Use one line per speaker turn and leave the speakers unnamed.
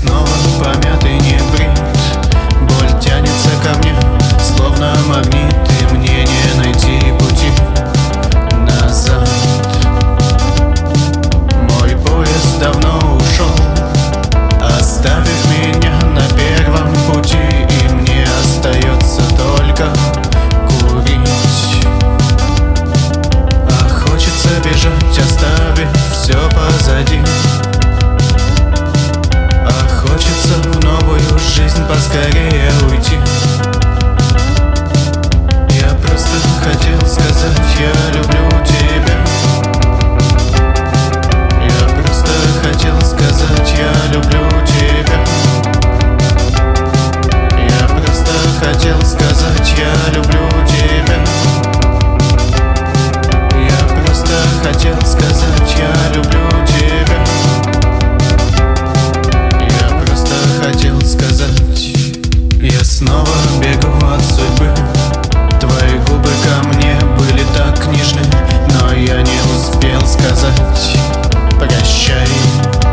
снова помятый, не брит. Боль тянется ко мне, словно магнит, и мне не найти пути назад. Мой поезд давно ушел, оставив меня на первом пути, и мне остается только курить. А хочется бежать, оставив все позади. А хочется в новую жизнь поскорее уйти. Я просто хотел сказать, я люблю тебя. Я просто хотел сказать, я люблю тебя. Я просто хотел сказать, я люблю тебя. Я просто хотел сказать, я люблю тебя. Я просто хотел сказать. Я снова бегу от судьбы. Твои губы ко мне были так нежны, но я не успел сказать прощай.